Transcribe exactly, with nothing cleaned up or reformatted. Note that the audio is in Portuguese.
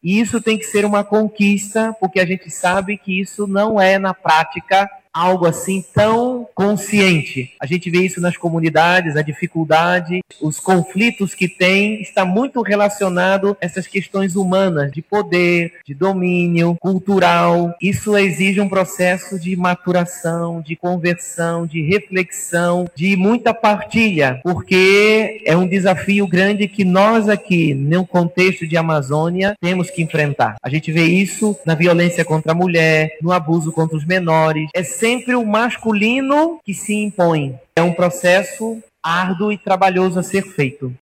E isso tem que ser uma conquista, porque a gente sabe que isso não é, na prática, algo assim tão consciente. A gente vê isso nas comunidades, a dificuldade, os conflitos que tem, está muito relacionado a essas questões humanas, de poder, de domínio cultural. Isso exige um processo de maturação, de conversão, de reflexão, de muita partilha, porque é um desafio grande que nós aqui, no contexto de Amazônia, temos que enfrentar. A gente vê isso na violência contra a mulher, no abuso contra os menores. É sempre o masculino que se impõe. É um processo árduo e trabalhoso a ser feito.